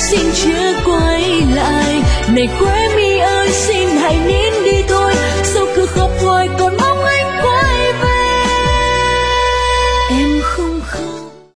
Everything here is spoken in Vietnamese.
xin chưa quay lại. Này quê mi ơi xin hãy nín đi thôi, sao cứ khóc hoài.